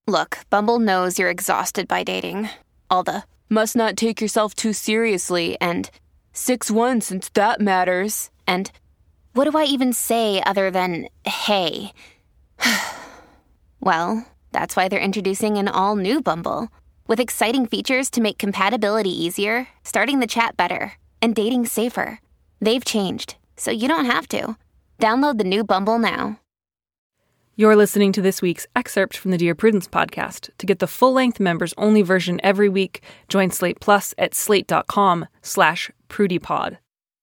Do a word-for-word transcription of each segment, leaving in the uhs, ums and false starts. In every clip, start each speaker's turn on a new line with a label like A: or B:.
A: Look, Bumble knows you're exhausted by dating. All the, must not take yourself too seriously, and six one since that matters, and what do I even say other than, hey? Well, that's why they're introducing an all-new Bumble, with exciting features to make compatibility easier, starting the chat better, and dating safer. They've changed, so you don't have to. Download the new Bumble now.
B: You're listening to this week's excerpt from the Dear Prudence podcast. To get the full-length members-only version every week, join Slate Plus at slate.com slash prudypod.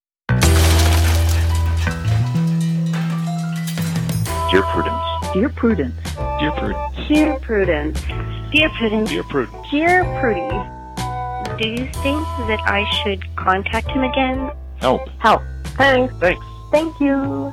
C: Dear Prudence.
D: Dear Prudence.
C: Dear Prudence.
E: Dear Prudence. Dear Prudence.
C: Dear Prudence.
E: Dear Prudy. Do you think that I should contact him again?
C: Help.
E: Help. Thanks.
C: Thanks.
E: Thank you.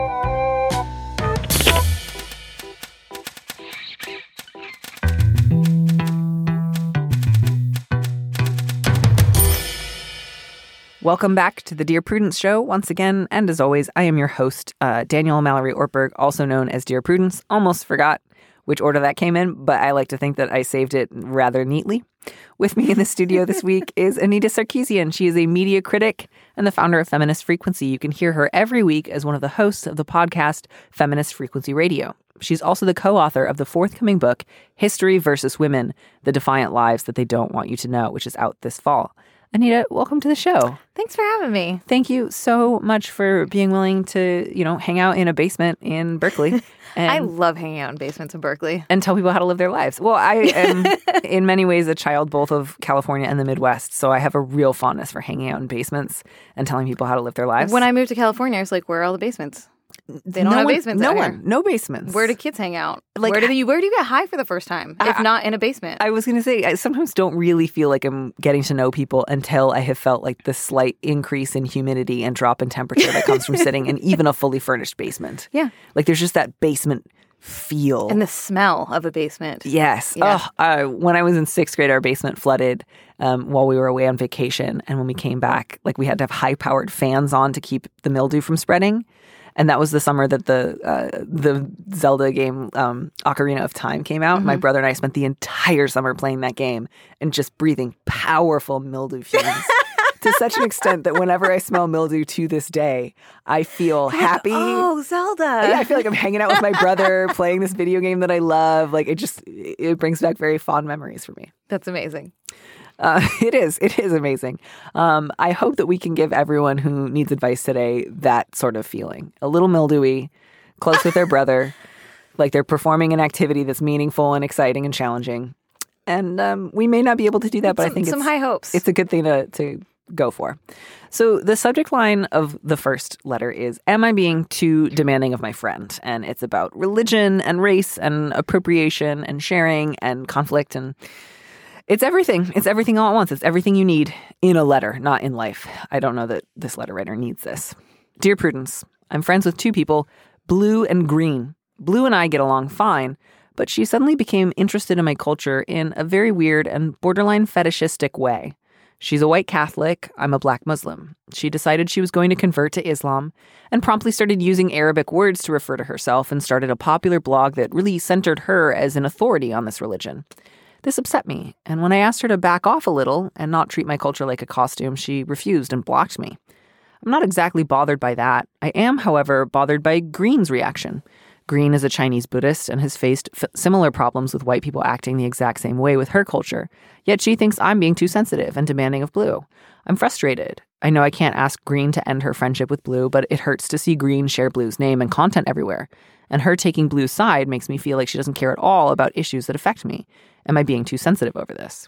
B: Welcome back to the Dear Prudence Show once again, and as always, I am your host, uh, Daniel Mallory Ortberg, also known as Dear Prudence. Almost forgot which order that came in, but I like to think that I saved it rather neatly. With me in the studio this week is Anita Sarkeesian. She is a media critic and the founder of Feminist Frequency. You can hear her every week as one of the hosts of the podcast Feminist Frequency Radio. She's also the co-author of the forthcoming book, History versus Women, The Defiant Lives That They Don't Want You to Know, which is out this fall. Anita, welcome to the show.
F: Thanks for having me.
B: Thank you so much for being willing to, you know, hang out in a basement in Berkeley. And,
F: I love hanging out in basements in Berkeley.
B: And tell people how to live their lives. Well, I am in many ways a child both of California and the Midwest, so I have a real fondness for hanging out in basements and telling people how to live their lives.
F: When I moved to California, I was like, where are all the basements? They don't
B: no
F: have
B: one,
F: basements
B: No
F: out
B: one.
F: here.
B: No basements.
F: Where do kids hang out?
B: Like,
F: where do you where do you get high for the first time, if
B: I,
F: not in a basement?
B: I was going to say, I sometimes don't really feel like I'm getting to know people until I have felt like the slight increase in humidity and drop in temperature that comes from sitting in even a fully furnished basement.
F: Yeah.
B: Like there's just that basement feel.
F: And the smell of a basement.
B: Yes.
F: Yeah.
B: Oh, uh, when I was in sixth grade, our basement flooded um, while we were away on vacation. And when we came back, like we had to have high-powered fans on to keep the mildew from spreading. And that was the summer that the uh, the Zelda game, um, Ocarina of Time, came out. Mm-hmm. My brother and I spent the entire summer playing that game and just breathing powerful mildew fumes to such an extent that whenever I smell mildew to this day, I feel happy.
F: Oh, Zelda.
B: Yeah, I feel like I'm hanging out with my brother playing this video game that I love. Like it just, it brings back very fond memories for me.
F: That's amazing.
B: Uh, it is. It is amazing. Um, I hope that we can give everyone who needs advice today that sort of feeling. A little mildewy, close with their brother, like they're performing an activity that's meaningful and exciting and challenging. And um, we may not be able to do that, but
F: some,
B: I think
F: some
B: it's,
F: high hopes.
B: It's a good thing to, to go for. So the subject line of the first letter is, am I being too demanding of my friend? And it's about religion and race and appropriation and sharing and conflict and... It's everything. It's everything all at once. It's everything you need in a letter, not in life. I don't know that this letter writer needs this. Dear Prudence, I'm friends with two people, Blue and Green. Blue and I get along fine, but she suddenly became interested in my culture in a very weird and borderline fetishistic way. She's a white Catholic. I'm a black Muslim. She decided she was going to convert to Islam and promptly started using Arabic words to refer to herself and started a popular blog that really centered her as an authority on this religion. This upset me, and when I asked her to back off a little and not treat my culture like a costume, she refused and blocked me. I'm not exactly bothered by that. I am, however, bothered by Green's reaction. Green is a Chinese Buddhist and has faced f- similar problems with white people acting the exact same way with her culture, yet she thinks I'm being too sensitive and demanding of Blue. I'm frustrated. I know I can't ask Green to end her friendship with Blue, but it hurts to see Green share Blue's name and content everywhere. And her taking Blue's side makes me feel like she doesn't care at all about issues that affect me. Am I being too sensitive over this?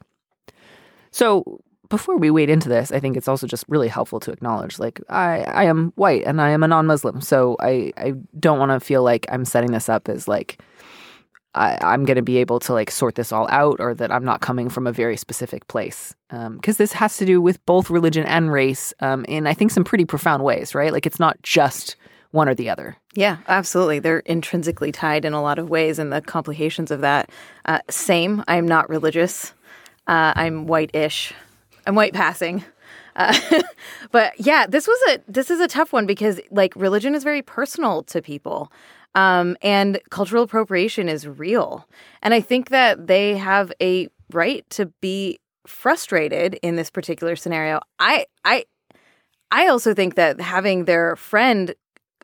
B: So before we wade into this, I think it's also just really helpful to acknowledge, like, I, I am white and I am a non-Muslim. So I, I don't want to feel like I'm setting this up as like, I, I'm going to be able to like sort this all out, or that I'm not coming from a very specific place. Um, because this has to do with both religion and race um, in, I think, some pretty profound ways, right? Like it's not just one or the other.
F: Yeah, absolutely. They're intrinsically tied in a lot of ways, and the complications of that. Uh, same. I'm not religious. Uh, I'm white-ish. I'm white passing. Uh, but yeah, this was a this is a tough one because like religion is very personal to people. Um, and cultural appropriation is real. And I think that they have a right to be frustrated in this particular scenario. I I I also think that having their friend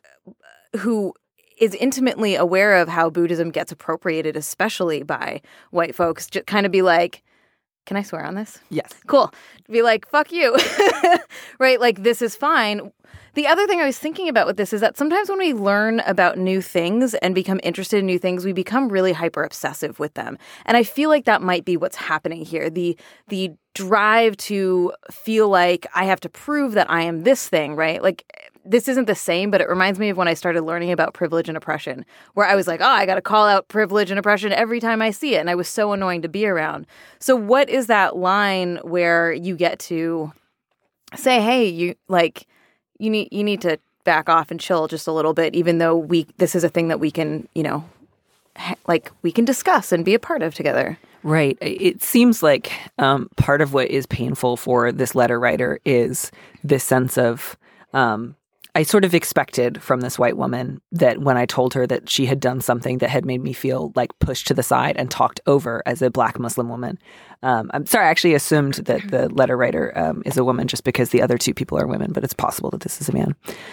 F: who is intimately aware of how Buddhism gets appropriated, especially by white folks, just kind of be like, can I swear on this?
B: Yes.
F: Cool. Be like, fuck you. Right? Like, this is fine. The other thing I was thinking about with this is that sometimes when we learn about new things and become interested in new things, we become really hyper obsessive with them. And I feel like that might be what's happening here. The the drive to feel like I have to prove that I am this thing, right? Like, this isn't the same, but it reminds me of when I started learning about privilege and oppression, where I was like, oh, I got to call out privilege and oppression every time I see it. And I was so annoying to be around. So what is that line where you get to say, hey, you like, you need you need to back off and chill just a little bit, even though we this is a thing that we can, you know, ha- like we can discuss and be a part of together.
B: Right. It seems like um, part of what is painful for this letter writer is this sense of, um, I sort of expected from this white woman that when I told her that she had done something that had made me feel like pushed to the side and talked over as a Black Muslim woman. Um, I'm sorry, I actually assumed that the letter writer um, is a woman just because the other two people are women, but it's possible that this is a man.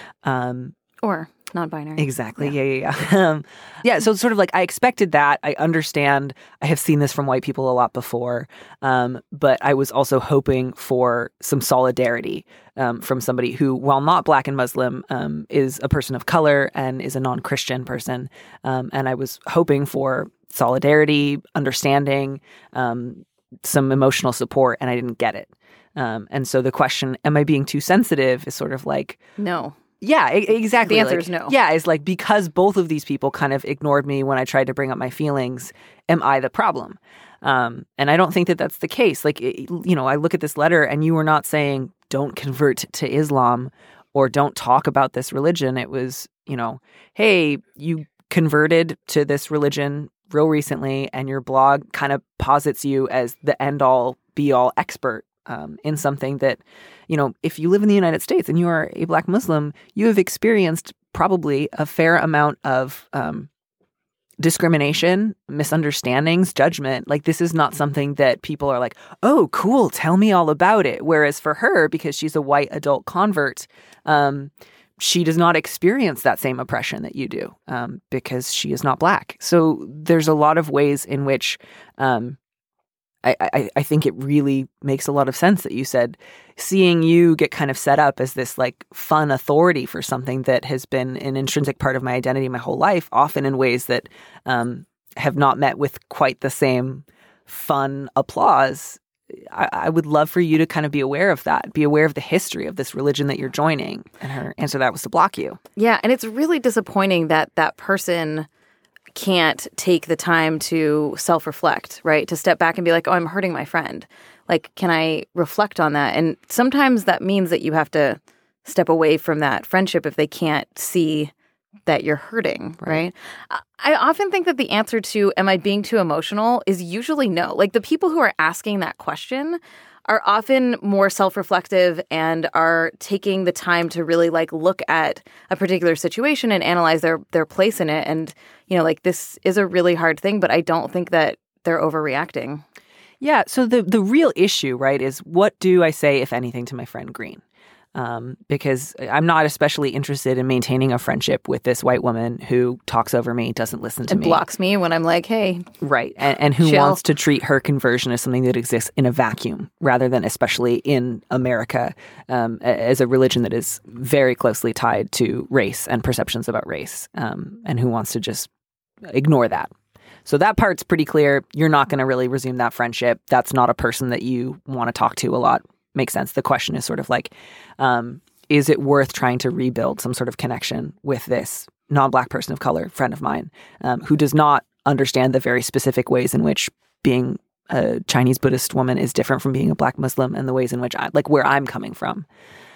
B: Um,
F: or non-binary.
B: Exactly. Yeah, yeah, yeah. Um, yeah, so it's sort of like I expected that. I understand. I have seen this from white people a lot before. Um, but I was also hoping for some solidarity um, from somebody who, while not Black and Muslim, um, is a person of color and is a non-Christian person. Um, and I was hoping for solidarity, understanding, um, some emotional support, and I didn't get it. Um, and so the question, am I being too sensitive, is sort of like...
F: No.
B: Yeah, e- exactly.
F: The answer
B: like,
F: is no.
B: Yeah, it's like because both of these people kind of ignored me when I tried to bring up my feelings, am I the problem? Um, and I don't think that that's the case. Like, it, you know, I look at this letter and you were not saying don't convert to Islam or don't talk about this religion. It was, you know, hey, you converted to this religion real recently and your blog kind of posits you as the end-all, be-all expert Um, in something that, you know, if you live in the United States and you are a Black Muslim, you have experienced probably a fair amount of um, discrimination, misunderstandings, judgment. Like, this is not something that people are like, oh, cool, tell me all about it. Whereas for her, because she's a white adult convert, um, she does not experience that same oppression that you do um, because she is not Black. So there's a lot of ways in which... Um, I, I, I think it really makes a lot of sense that you said seeing you get kind of set up as this like fun authority for something that has been an intrinsic part of my identity my whole life, often in ways that um, have not met with quite the same fun applause. I, I would love for you to kind of be aware of that, be aware of the history of this religion that you're joining. And her answer to that was to block you.
F: Yeah, and it's really disappointing that that person can't take the time to self-reflect, right? To step back and be like, oh, I'm hurting my friend. Like, can I reflect on that? And sometimes that means that you have to step away from that friendship if they can't see that you're hurting, right? right? I often think that the answer to, am I being too emotional, is usually no. Like, the people who are asking that question are often more self-reflective and are taking the time to really like look at a particular situation and analyze their their place in it. And, you know, like, this is a really hard thing, but I don't think that they're overreacting.
B: Yeah. So the the real issue, right, is what do I say, if anything, to my friend Green? Um, because I'm not especially interested in maintaining a friendship with this white woman who talks over me, doesn't listen to
F: and
B: me.
F: Blocks me when I'm like, hey.
B: Right. And, and who
F: chill.
B: wants to treat her conversion as something that exists in a vacuum rather than especially in America um, as a religion that is very closely tied to race and perceptions about race um, and who wants to just ignore that. So that part's pretty clear. You're not going to really resume that friendship. That's not a person that you want to talk to a lot. Makes sense. The question is sort of like, um, is it worth trying to rebuild some sort of connection with this non-Black person of color, friend of mine, um, who does not understand the very specific ways in which being a Chinese Buddhist woman is different from being a Black Muslim, and the ways in which I, like where I'm coming from.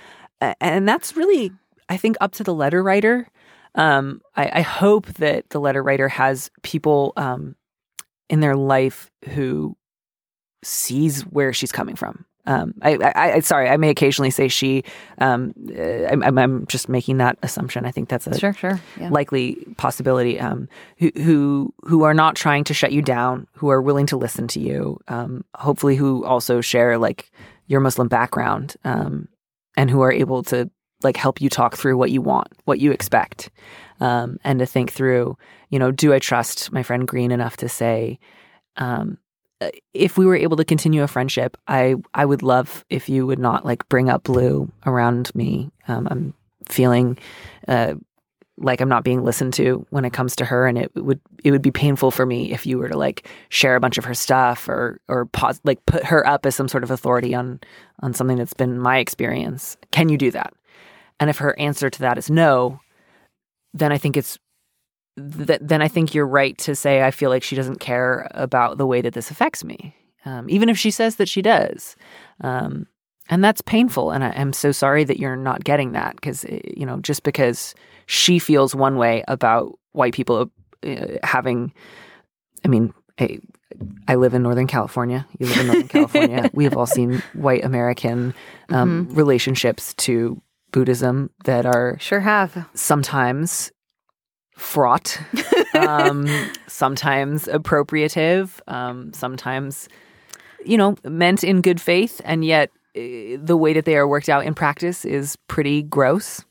B: And that's really, I think, up to the letter writer. Um, I, I hope that the letter writer has people um, in their life who sees where she's coming from. Um, I, I, I, sorry, I may occasionally say she. Um, I'm, I'm, I'm just making that assumption. I think that's a
F: sure, sure. Yeah.
B: likely possibility. Um, who, who, who are not trying to shut you down, who are willing to listen to you. Um, hopefully, who also share like your Muslim background, um, and who are able to like help you talk through what you want, what you expect, um, and to think through. You know, do I trust my friend Green enough to say? Um, If we were able to continue a friendship, I I would love if you would not like bring up Blue around me. Um, I'm feeling uh, like I'm not being listened to when it comes to her, and it would it would be painful for me if you were to like share a bunch of her stuff or or pause, like put her up as some sort of authority on on something that's been my experience. Can you do that? And if her answer to that is no, then I think it's. Th- then I think you're right to say I feel like she doesn't care about the way that this affects me, um, even if she says that she does. Um, and that's painful. And I am so sorry that you're not getting that because, you know, just because she feels one way about white people uh, having, I mean, I, I live in Northern California. You live in Northern California. We have all seen white American um, mm-hmm. relationships to Buddhism that are
F: sure have
B: sometimes fraught, um, sometimes appropriative, um, sometimes, you know, meant in good faith. And yet uh, the way that they are worked out in practice is pretty gross,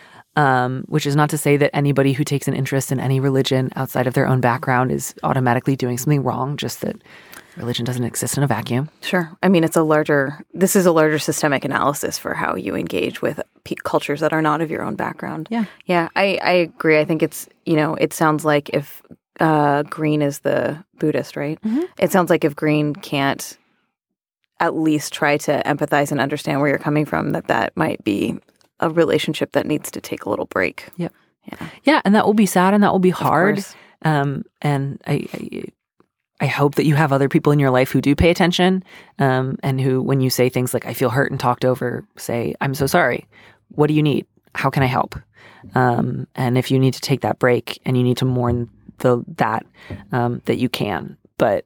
B: um, which is not to say that anybody who takes an interest in any religion outside of their own background is automatically doing something wrong, just that religion doesn't exist in a vacuum.
F: Sure. I mean, it's a larger, this is a larger systemic analysis for how you engage with p- cultures that are not of your own background.
B: Yeah.
F: Yeah, I, I agree. I think it's, you know, it sounds like if uh, Green is the Buddhist, right? Mm-hmm. It sounds like if Green can't at least try to empathize and understand where you're coming from, that that might be a relationship that needs to take a little break.
B: Yep.
F: Yeah.
B: Yeah. And that will be sad and that will be hard. Um, and I, I I hope that you have other people in your life who do pay attention, um, and who, when you say things like, I feel hurt and talked over, say, I'm so sorry. What do you need? How can I help? Um, and if you need to take that break and you need to mourn the that, um, that you can. But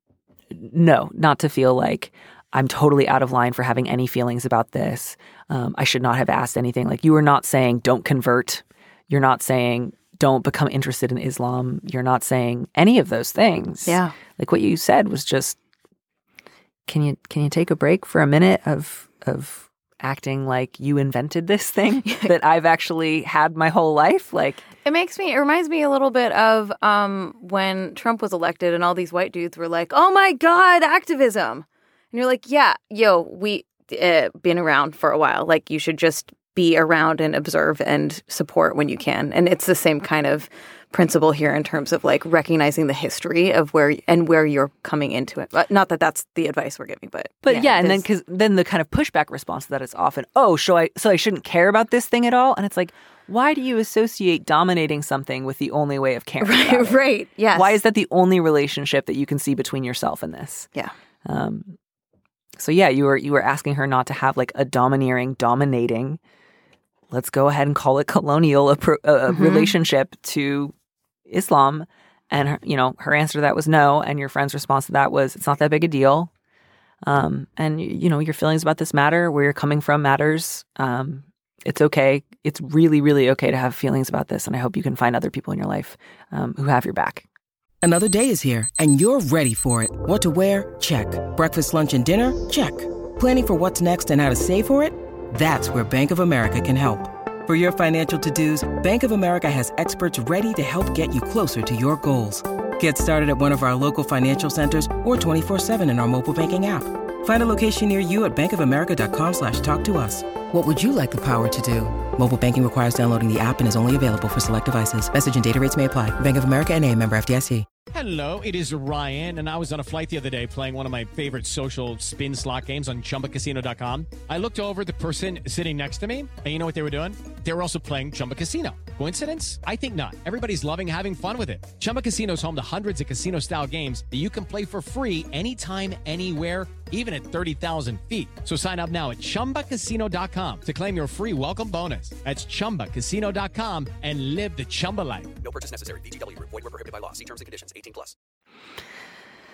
B: no, not to feel like I'm totally out of line for having any feelings about this. Um, I should not have asked anything. Like, you are not saying don't convert. You're not saying don't become interested in Islam. You're not saying any of those things.
F: Yeah.
B: Like what you said was just, can you can you take a break for a minute of of acting like you invented this thing that I've actually had my whole life? Like,
F: it makes me, it reminds me a little bit of um, when Trump was elected and all these white dudes were like, oh my God, activism. And you're like, yeah, yo, we uh, been around for a while. Like, you should just be around and observe and support when you can. And it's the same kind of principle here in terms of like recognizing the history of where and where you're coming into it. But not that that's the advice we're giving, but
B: but
F: yeah,
B: yeah and then because then the kind of pushback response to that is often, oh, so I so I shouldn't care about this thing at all. And it's like, why do you associate dominating something with the only way of caring?
F: Right,
B: about it?
F: Right. Yes.
B: Why is that the only relationship that you can see between yourself and this?
F: Yeah.
B: Um. So yeah, you were you were asking her not to have like a domineering, dominating. Let's go ahead and call it colonial a, pro, a mm-hmm. relationship to Islam. And, her, you know, her answer to that was no. And your friend's response to that was, it's not that big a deal. Um, and, you know, your feelings about this matter, where you're coming from matters. Um, it's okay. It's really, really okay to have feelings about this. And I hope you can find other people in your life um, who have your back.
D: Another day is here and you're ready for it. What to wear? Check. Breakfast, lunch, and dinner? Check. Planning for what's next and how to save for it? That's where Bank of America can help. For your financial to-dos, Bank of America has experts ready to help get you closer to your goals. Get started at one of our local financial centers or twenty-four seven in our mobile banking app. Find a location near you at bankofamerica.com slash talk to us. What would you like the power to do? Mobile banking requires downloading the app and is only available for select devices. Message and data rates may apply. Bank of America N A, member F D I C.
G: Hello, it is Ryan, and I was on a flight the other day playing one of my favorite social spin slot games on Chumba Casino dot com. I looked over at the person sitting next to me, and you know what they were doing? They were also playing Chumba Casino. Coincidence? I think not. Everybody's loving having fun with it. Chumba Casino is home to hundreds of casino-style games that you can play for free anytime, anywhere, even at thirty thousand feet. So sign up now at Chumba Casino dot com to claim your free welcome bonus. That's Chumba Casino dot com and live the Chumba life.
H: No purchase necessary. V G W. Void where prohibited by law. See terms and conditions. eighteen plus.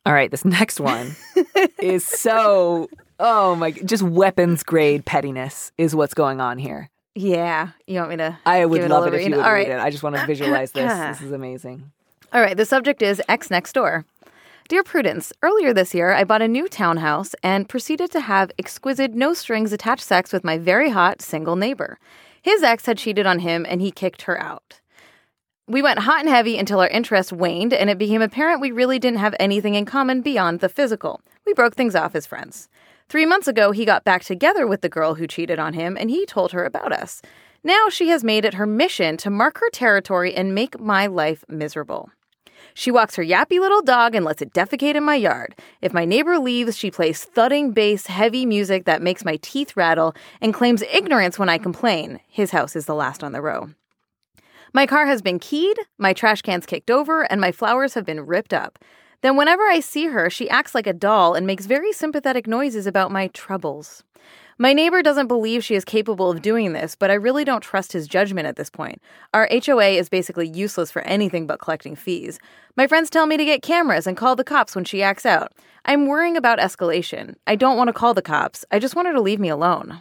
B: All right, this next one is so, oh my, just weapons grade pettiness is what's going on here.
F: Yeah. You want me to
B: I would
F: give
B: love
F: it,
B: it if you would
F: All
B: read
F: right.
B: it. I just want to visualize this. This is amazing.
F: All right, the subject is X next door. Dear Prudence, earlier this year, I bought a new townhouse and proceeded to have exquisite no-strings-attached sex with my very hot single neighbor. His ex had cheated on him, and he kicked her out. We went hot and heavy until our interest waned, and it became apparent we really didn't have anything in common beyond the physical. We broke things off as friends. Three months ago, he got back together with the girl who cheated on him, and he told her about us. Now she has made it her mission to mark her territory and make my life miserable. She walks her yappy little dog and lets it defecate in my yard. If my neighbor leaves, she plays thudding bass, heavy music that makes my teeth rattle and claims ignorance when I complain. His house is the last on the row. My car has been keyed, my trash can's kicked over, and my flowers have been ripped up. Then whenever I see her, she acts like a doll and makes very sympathetic noises about my troubles. My neighbor doesn't believe she is capable of doing this, but I really don't trust his judgment at this point. Our H O A is basically useless for anything but collecting fees. My friends tell me to get cameras and call the cops when she acts out. I'm worrying about escalation. I don't want to call the cops. I just want her to leave me alone.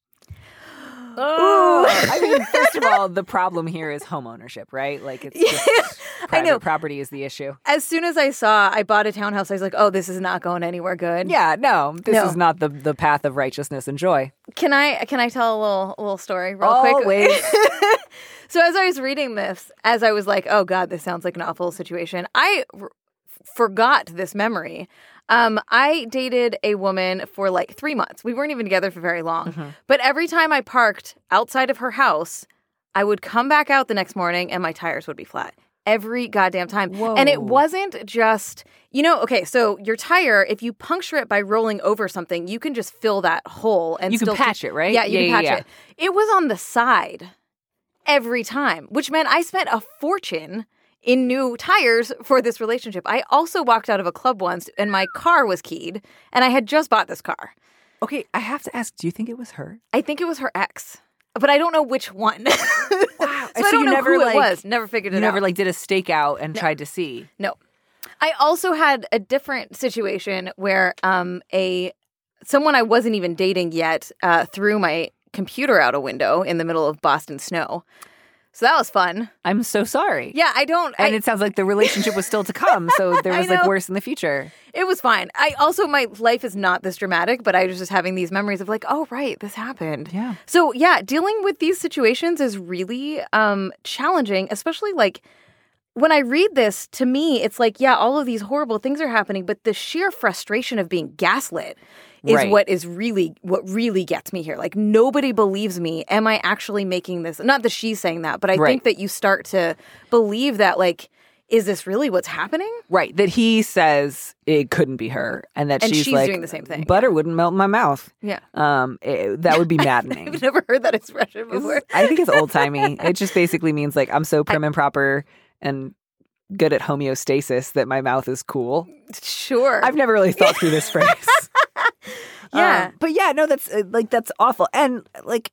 B: Oh, I mean, first of all, the problem here is home ownership, right? Like, it's just private
F: I know.
B: property is the issue.
F: As soon as I saw I bought a townhouse, I was like, oh, this is not going anywhere good.
B: Yeah, no, this
F: No.
B: is not the, the path of righteousness and joy.
F: Can I can I tell a little a little story real
B: Always.
F: quick? So as I was reading this, as I was like, oh God, this sounds like an awful situation, I r- forgot this memory. Um, I dated a woman for like three months. We weren't even together for very long.
B: Mm-hmm.
F: But every time I parked outside of her house, I would come back out the next morning and my tires would be flat. Every goddamn time.
B: Whoa.
F: And it wasn't just, you know, okay, so your tire, if you puncture it by rolling over something, you can just fill that hole and
B: You can
F: still
B: patch it, right?
F: Yeah, you
B: Yeah,
F: can
B: yeah,
F: patch
B: yeah.
F: it. It was on the side every time, which meant I spent a fortune in new tires for this relationship. I also walked out of a club once and my car was keyed and I had just bought this car.
B: Okay, I have to ask, do you think it was her?
F: I think it was her ex, but I don't know which one.
B: Wow.
F: So, I
B: So
F: don't
B: you
F: know
B: never,
F: who
B: like-
F: it was. Never figured it
B: You
F: out.
B: never like did a stakeout and tried to see.
F: No. I also had a different situation where um a someone I wasn't even dating yet uh, threw my computer out a window in the middle of Boston snow. So that was fun.
B: I'm so sorry.
F: Yeah, I don't.
B: And
F: I,
B: it sounds like the relationship was still to come, so there
F: I
B: was like
F: know.
B: worse in the future.
F: It was fine. I also, my life is not this dramatic, but I was just having these memories of like, oh, right, this happened.
B: Yeah.
F: So yeah, dealing with these situations is really um, challenging, especially like when I read this, to me, it's like, yeah, all of these horrible things are happening, but the sheer frustration of being gaslit is
B: Right.
F: what is really, what really gets me here. Like, nobody believes me. Am I actually making this? Not that she's saying that, but I
B: Right.
F: think that you start to believe that, like, is this really what's happening?
B: Right, that he says it couldn't be her, and that
F: And
B: she's,
F: she's
B: like,
F: doing the same thing.
B: Butter wouldn't melt in my mouth.
F: Yeah.
B: Um, it- that would be maddening.
F: I've never heard that expression
B: It's-
F: before.
B: I think it's old timey. It just basically means like I'm so prim and proper and good at homeostasis that my mouth is cool.
F: Sure.
B: I've never really thought through this phrase.
F: Yeah.
B: Um, but yeah, no, that's uh, like that's awful, and like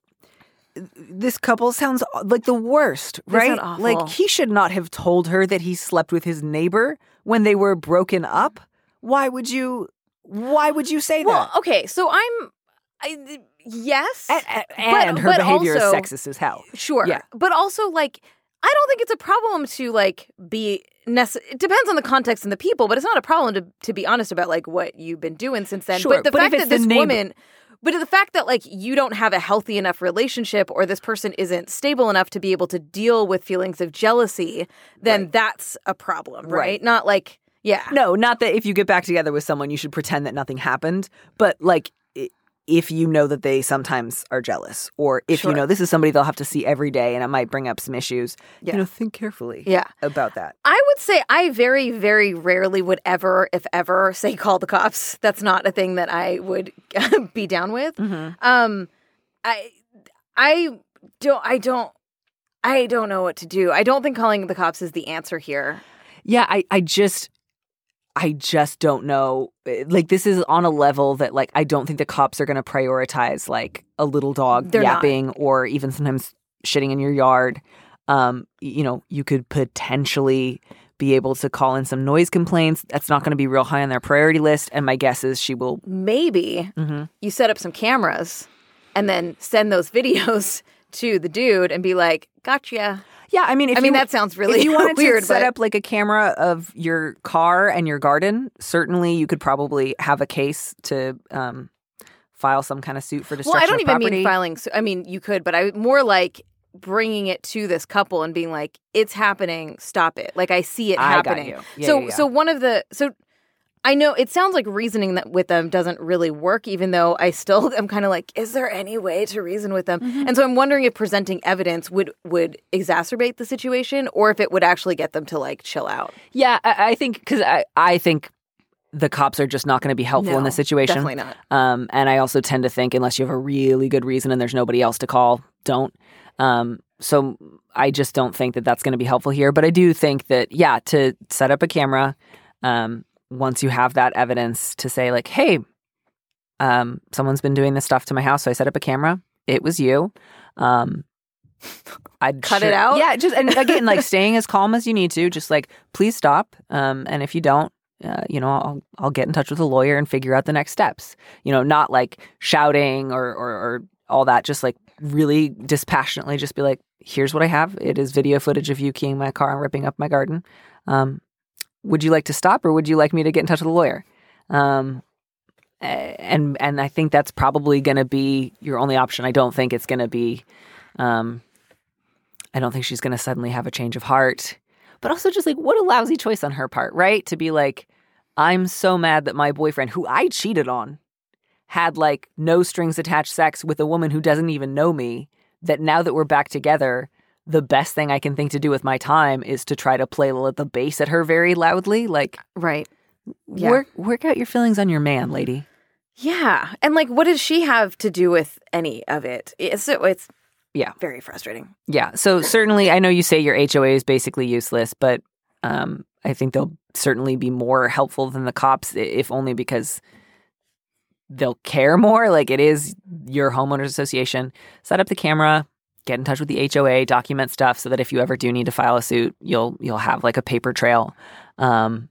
B: this couple sounds like the worst,
F: They
B: right?
F: sound awful.
B: Like he should not have told her that he slept with his neighbor when they were broken up. Why would you? Why would you say
F: well,
B: that?
F: okay, so I'm, I, yes,
B: And, and,
F: but-
B: and her
F: but
B: behavior
F: also-
B: is sexist as hell.
F: sure,
B: Yeah.
F: but also like I don't think it's a problem to like be. Nece- it depends on the context and the people, but it's not a problem to to be honest about like what you've been doing since then.
B: Sure,
F: but the
B: but if
F: fact
B: it's
F: that
B: the
F: this
B: neighbor-
F: woman. But the fact that, like, you don't have a healthy enough relationship or this person isn't stable enough to be able to deal with feelings of jealousy, then right. that's a problem, right?
B: Right.
F: Not like, yeah.
B: No, not that if you get back together with someone, you should pretend that nothing happened. But like, i- if you know that they sometimes are jealous, or if
F: Sure.
B: you know this is somebody they'll have to see every day, and it might bring up some issues,
F: Yeah.
B: you know, think carefully
F: Yeah.
B: about that.
F: I would say I very, very rarely would ever, if ever, say call the cops. That's not a thing that I would be down with.
B: Mm-hmm.
F: Um, I, I don't, I don't, I don't know what to do. I don't think calling the cops is the answer here.
B: Yeah, I, I just, I just don't know. Like, this is on a level that, like, I don't think the cops are going to prioritize, like, a little dog
F: They're not.
B: yapping or even sometimes shitting in your yard. Um, you know, you could potentially be able to call in some noise complaints. That's not going to be real high on their priority list. And my guess is she will.
F: Maybe
B: Mm-hmm.
F: you set up some cameras and then send those videos to the dude and be like, gotcha.
B: Yeah, I mean, if
F: I mean,
B: you,
F: that sounds really
B: if you wanted
F: weird,
B: to set
F: but-
B: up like a camera of your car and your garden, certainly you could probably have a case to um, file some kind of suit for destruction
F: Well, I don't
B: of
F: even
B: property.
F: mean filing. su- I mean, you could, but I more like bringing it to this couple and being like, "It's happening. Stop it." Like I see it
B: I got
F: happening.
B: you. Yeah,
F: so,
B: yeah, yeah.
F: so one of the so. I know it sounds like reasoning that with them doesn't really work, even though I still am kind of like, is there any way to reason with them?
B: Mm-hmm.
F: And so I'm wondering if presenting evidence would would exacerbate the situation or if it would actually get them to like chill out.
B: Yeah, I, I think because I, I think the cops are just not going to be helpful in
F: No,
B: this situation.
F: definitely not.
B: Um, and I also tend to think unless you have a really good reason and there's nobody else to call, don't. Um, so I just don't think that that's going to be helpful here. But I do think that, yeah, to set up a camera, um, once you have that evidence to say like, hey, um, someone's been doing this stuff to my house, so I set up a camera. It was you. Um, I'd
F: Cut
B: sure-
F: it out?
B: Yeah, just and again, like staying as calm as you need to. Just like, please stop. Um, and if you don't, uh, you know, I'll I'll get in touch with a lawyer and figure out the next steps. You know, not like shouting or or, or all that. Just like really dispassionately, just be like, here's what I have. It is video footage of you keying my car and ripping up my garden. Um, would you like to stop, or would you like me to get in touch with a lawyer? Um, and and I think that's probably going to be your only option. I don't think it's going to be. Um, I don't think she's going to suddenly have a change of heart. But also, just like, what a lousy choice on her part, right? To be like, I'm so mad that my boyfriend, who I cheated on, had like no strings attached sex with a woman who doesn't even know me. That now that we're back together, the best thing I can think to do with my time is to try to play the bass at her very loudly. Like,
F: Right. Yeah.
B: work work out your feelings on your man, lady.
F: Yeah. And like, what does she have to do with any of it? It's, it's
B: Yeah.
F: very frustrating.
B: Yeah. So certainly, I know you say your H O A is basically useless, but um, I think they'll certainly be more helpful than the cops, if only because they'll care more. Like, it is your homeowners association. Set up the camera. Get in touch with the H O A, document stuff so that if you ever do need to file a suit, you'll you'll have like a paper trail. Um,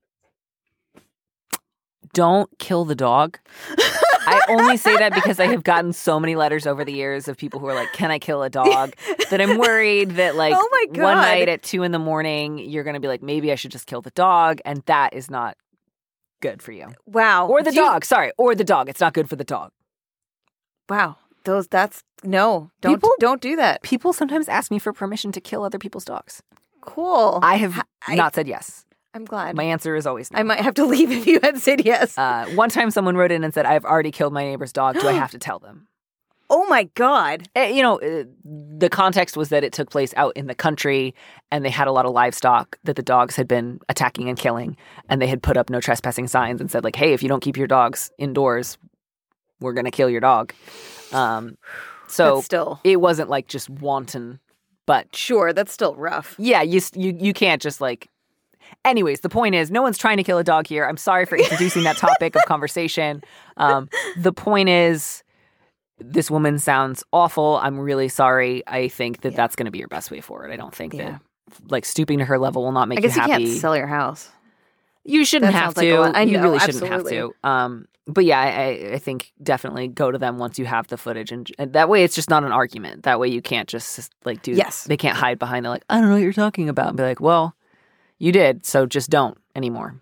B: don't kill the dog. I only say that because I have gotten so many letters over the years of people who are like, can I kill a dog? That I'm worried that like
F: Oh my God.
B: one night at two in the morning, you're going to be like, maybe I should just kill the dog. And that is not good for you.
F: Wow.
B: Or the
F: Do you-
B: dog. Sorry. Or the dog. It's not good for the dog.
F: Wow. Those, that's, no, don't,
B: People-
F: don't do that.
B: People sometimes ask me for permission to kill other people's dogs.
F: Cool.
B: I have
F: I-
B: not said yes.
F: I'm glad.
B: My answer is always no.
F: I might have to leave if you had said yes.
B: Uh, one time someone wrote in and said, I've already killed my neighbor's dog. Do I have to tell them?
F: Oh my God.
B: Uh, you know, uh, the context was that it took place out in the country and they had a lot of livestock that the dogs had been attacking and killing. And they had put up no trespassing signs and said like, hey, if you don't keep your dogs indoors, we're going to kill your dog. Um, so
F: That's still-
B: it wasn't like just wanton, but
F: Sure, that's still rough.
B: yeah, you, you, you can't just like, anyways, the point is no one's trying to kill a dog here. I'm sorry for introducing that topic of conversation. Um, the point is, this woman sounds awful. I'm really sorry. I think that that's going to be your best way forward. I don't think
F: Yeah.
B: that like stooping to her level will not make
F: I guess
B: you
F: you
B: happy.
F: can't sell your house.
B: You shouldn't
F: That
B: have
F: sounds like a
B: to.
F: lot. I
B: you
F: know,
B: really shouldn't
F: absolutely.
B: have to. Um, but yeah, I, I think definitely go to them once you have the footage, and, and that way it's just not an argument. That way you can't just like do.
F: Yes.
B: They can't hide behind the like, I don't know what you're talking about, and be like, well, you did, so just don't anymore.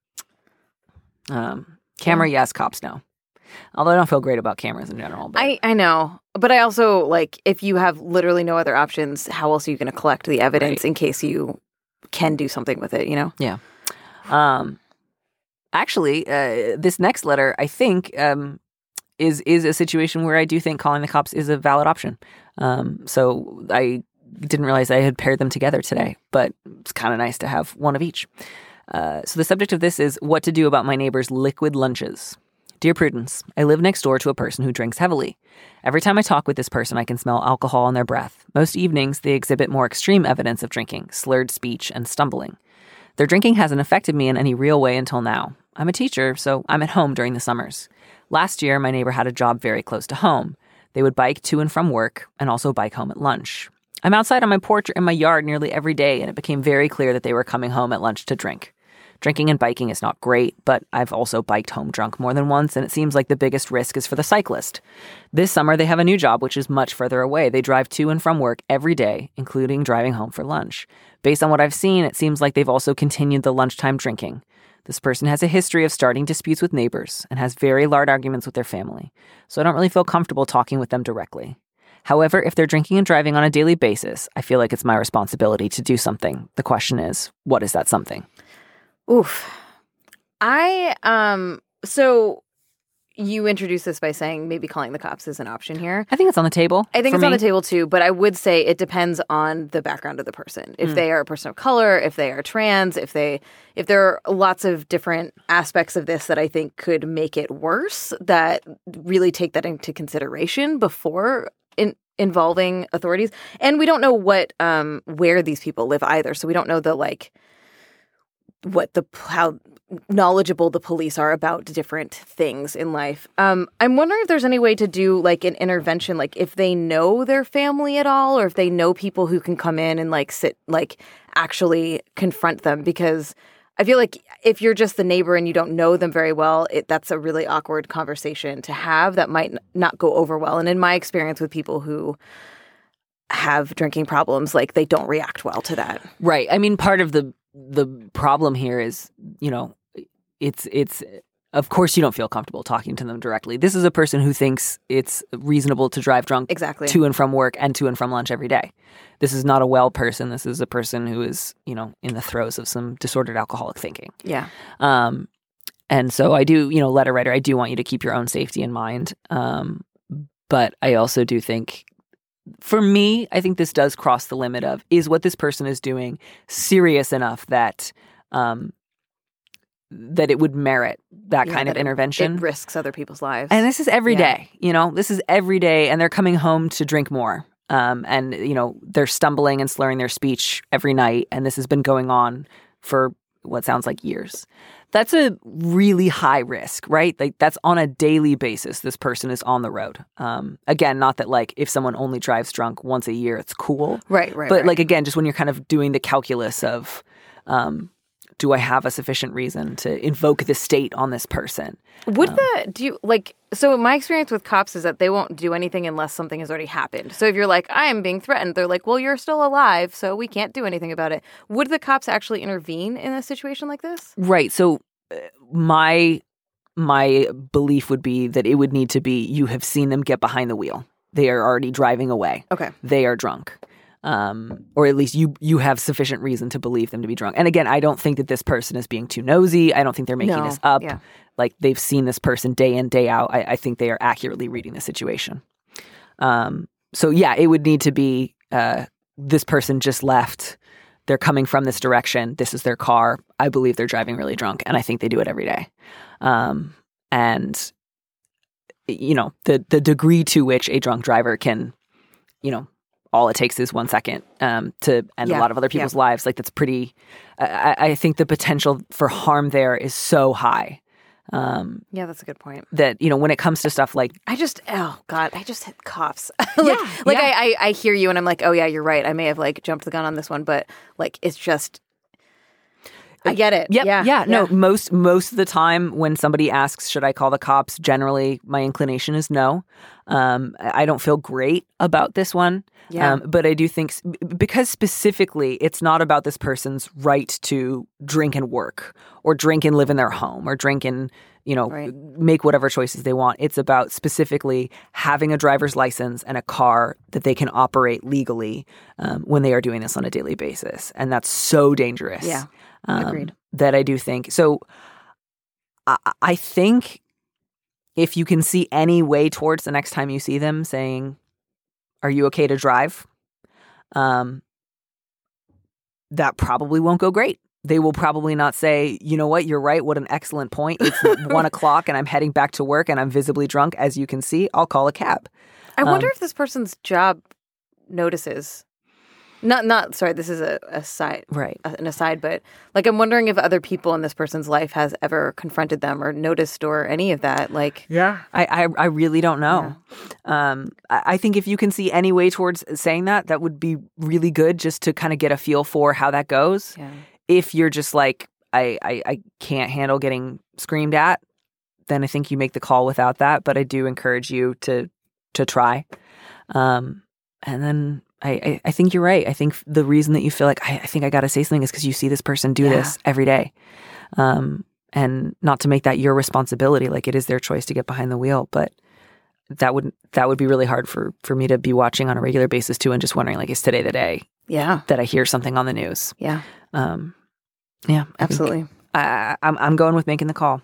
B: Um, camera, yes. Cops, no. Although I don't feel great about cameras in general. But
F: I, I know. But I also, like, if you have literally no other options, how else are you going to collect the evidence
B: Right.
F: in case you can do something with it, you know?
B: yeah. Um, actually, uh, this next letter, I think, um, is is a situation where I do think calling the cops is a valid option. Um, so I didn't realize I had paired them together today, but it's kind of nice to have one of each. Uh, so the subject of this is what to do about my neighbor's liquid lunches. Dear Prudence, I live next door to a person who drinks heavily. Every time I talk with this person, I can smell alcohol on their breath. Most evenings, they exhibit more extreme evidence of drinking, slurred speech, and stumbling. Their drinking hasn't affected me in any real way until now. I'm a teacher, so I'm at home during the summers. Last year, my neighbor had a job very close to home. They would bike to and from work and also bike home at lunch. I'm outside on my porch or in my yard nearly every day, and it became very clear that they were coming home at lunch to drink. Drinking and biking is not great, but I've also biked home drunk more than once, and it seems like the biggest risk is for the cyclist. This summer, they have a new job, which is much further away. They drive to and from work every day, including driving home for lunch. Based on what I've seen, it seems like they've also continued the lunchtime drinking. This person has a history of starting disputes with neighbors and has very large arguments with their family, so I don't really feel comfortable talking with them directly. However, if they're drinking and driving on a daily basis, I feel like it's my responsibility to do something. The question is, what is that something?
F: Oof. I, um, so you introduced this by saying maybe calling the cops is an option here.
B: I think it's on the table.
F: I think
B: for
F: it's
B: me.
F: on the table too, but I would say it depends on the background of the person. If
B: Mm.
F: they are a person of color, if they are trans, if they, if there are lots of different aspects of this that I think could make it worse, that really take that into consideration before in, involving authorities. And we don't know what, um, where these people live either. So we don't know the, like, what the how knowledgeable the police are about different things in life. Um, I'm wondering if there's any way to do like an intervention, like if they know their family at all, or if they know people who can come in and like sit, like actually confront them. Because I feel like if you're just the neighbor and you don't know them very well, it, that's a really awkward conversation to have that might n- not go over well. And in my experience with people who have drinking problems, like they don't react well to that.
B: Right. I mean, part of the the problem here is, you know, it's it's of course you don't feel comfortable talking to them directly. This is a person who thinks it's reasonable to drive drunk
F: Exactly.
B: to and from work and to and from lunch every day. This is not a well person. This is a person who is, you know, in the throes of some disordered alcoholic thinking.
F: Yeah.
B: Um, and so I do, you know, letter writer, I do want you to keep your own safety in mind. Um, but I also do think, for me, I think this does cross the limit of, is what this person is doing serious enough that um, that it would merit that
F: Yeah,
B: kind of
F: that it-
B: intervention?
F: It risks other people's lives.
B: And this is every
F: Yeah.
B: day, you know, this is every day, and they're coming home to drink more. Um, and, you know, they're stumbling and slurring their speech every night, and this has been going on for what sounds like years. That's a really high risk, right? Like that's on a daily basis. This person is on the road. Um, again, not that like if someone only drives drunk once a year, it's cool.
F: Right, right,
B: But
F: right.
B: like, again, just when you're kind of doing the calculus of, um, do I have a sufficient reason to invoke the state on this person?
F: Would
B: Um,
F: the, do you, like, so my experience with cops is that they won't do anything unless something has already happened. So if you're like, I am being threatened, they're like, well, you're still alive, so we can't do anything about it. Would the cops actually intervene in a situation like this?
B: Right. So uh, my my belief would be that it would need to be you have seen them get behind the wheel. They are already driving away.
F: Okay.
B: They are drunk. Um, or at least you you have sufficient reason to believe them to be drunk. And again, I don't think that this person is being too nosy. I don't think they're making
F: No,
B: this up.
F: yeah.
B: Like they've seen this person day in, day out. I, I think they are accurately reading the situation. Um, so yeah, it would need to be uh, this person just left. They're coming from this direction. This is their car. I believe they're driving really drunk, and I think they do it every day. Um, and you know, the the degree to which a drunk driver can, you know, all it takes is one second um, to end
F: Yeah,
B: a lot of other
F: yeah.
B: people's lives. Like that's pretty. I, I think the potential for harm there is so high. Um,
F: Yeah, that's a good point.
B: that, you know, when it comes to stuff like,
F: I just, oh God, I just hit cops. like,
B: Yeah,
F: like
B: yeah.
F: I, I, I hear you and I'm like, oh yeah, you're right. I may have like jumped the gun on this one, but like, it's just, I get it.
B: Yep,
F: Yeah.
B: yeah, no, most most of the time when somebody asks, should I call the cops? Generally, my inclination is no. Um, I don't feel great about this one.
F: Yeah.
B: Um, but I do think, s- b- because specifically, it's not about this person's right to drink and work or drink and live in their home or drink and, you know,
F: Right.
B: make whatever choices they want. It's about specifically having a driver's license and a car that they can operate legally um, when they are doing this on a daily basis. And that's so dangerous.
F: Yeah.
B: Um,
F: Agreed.
B: That I do think. So I, I think if you can see any way towards the next time you see them saying, are you okay to drive? Um, that probably won't go great. They will probably not say, you know what, you're right. What an excellent point. It's one o'clock and I'm heading back to work and I'm visibly drunk. As you can see, I'll call a cab.
F: I wonder
B: Um,
F: if this person's job notices. Not, not. Sorry, this is a, a side,
B: Right.
F: an aside, but like I'm wondering if other people in this person's life has ever confronted them or noticed or any of that. Like,
B: yeah, I, I, I really don't know. Yeah. Um, I, I think if you can see any way towards saying that, that would be really good, just to kind of get a feel for how that goes.
F: Yeah.
B: If you're just like, I, I, I can't handle getting screamed at, then I think you make the call without that. But I do encourage you to to try. Um, and then. I, I, I think you're right. I think the reason that you feel like, I, I think I got to say something is because you see this person do yeah. this every day. Um, and not to make that your responsibility, like it is their choice to get behind the wheel. But that would that would be really hard for, for me to be watching on a regular basis too, and just wondering, like, is today the day
F: yeah.
B: that I hear something on the news?
F: Yeah.
B: Um, yeah.
F: Absolutely.
B: I, I'm, I'm going with making the call.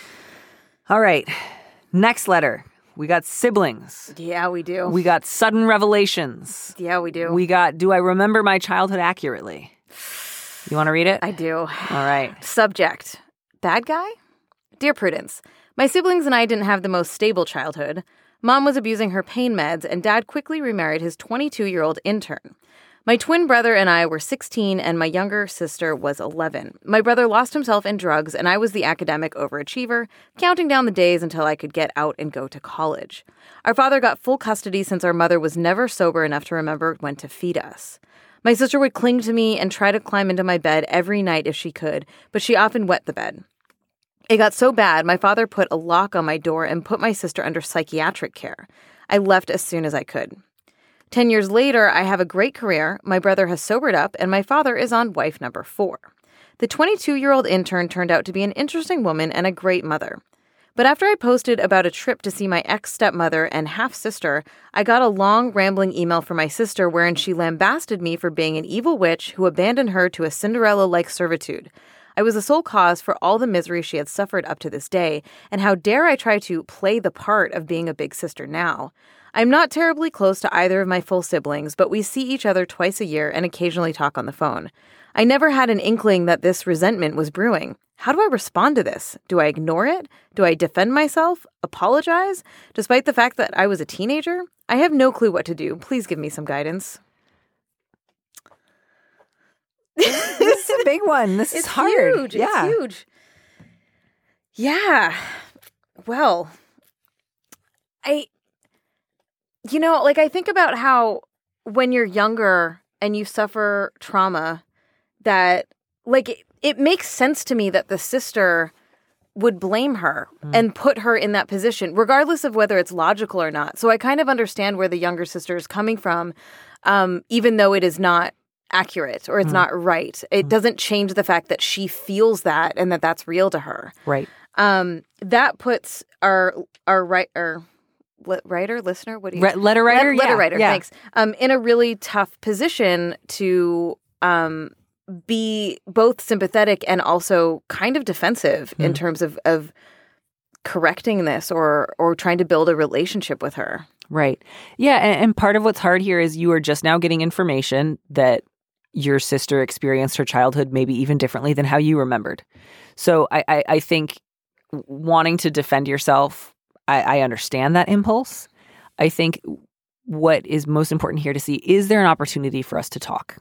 B: All right. Next letter. We got siblings.
F: Yeah, we do.
B: We got sudden revelations.
F: Yeah, we do.
B: We got, do I remember my childhood accurately? You want to read it?
F: I do.
B: All right.
F: Subject. Bad guy? Dear Prudence, my siblings and I didn't have the most stable childhood. Mom was abusing her pain meds, and Dad quickly remarried his twenty-two-year-old intern. My twin brother and I were sixteen, and my younger sister was eleven. My brother lost himself in drugs, and I was the academic overachiever, counting down the days until I could get out and go to college. Our father got full custody since our mother was never sober enough to remember when to feed us. My sister would cling to me and try to climb into my bed every night if she could, but she often wet the bed. It got so bad, my father put a lock on my door and put my sister under psychiatric care. I left as soon as I could. Ten years later, I have a great career, my brother has sobered up, and my father is on wife number four. The twenty-two-year-old intern turned out to be an interesting woman and a great mother. But after I posted about a trip to see my ex-stepmother and half-sister, I got a long, rambling email from my sister wherein she lambasted me for being an evil witch who abandoned her to a Cinderella-like servitude. I was the sole cause for all the misery she had suffered up to this day, and how dare I try to play the part of being a big sister now? I'm not terribly close to either of my full siblings, but we see each other twice a year and occasionally talk on the phone. I never had an inkling that this resentment was brewing. How do I respond to this? Do I ignore it? Do I defend myself? Apologize? Despite the fact that I was a teenager? I have no clue what to do. Please give me some guidance.
B: This is a big one. This
F: it's
B: is hard.
F: Huge.
B: Yeah.
F: It's huge. Yeah. Well, I... You know, like I think about how when you're younger and you suffer trauma, that like it, it makes sense to me that the sister would blame her mm. and put her in that position, regardless of whether it's logical or not. So I kind of understand where the younger sister is coming from, um, even though it is not accurate or it's mm. not right. It mm. doesn't change the fact that she feels that and that that's real to her.
B: Right.
F: Um, that puts our our right or. writer, listener, what do you...
B: Re- letter writer?
F: Le- letter
B: yeah,
F: writer,
B: yeah.
F: thanks. Um, in a really tough position to um, be both sympathetic and also kind of defensive mm. in terms of, of correcting this or or trying to build a relationship with her.
B: Right. Yeah, and, and part of what's hard here is you are just now getting information that your sister experienced her childhood maybe even differently than how you remembered. So I, I, I think wanting to defend yourself, I, I understand that impulse. I think what is most important here to see, is there an opportunity for us to talk?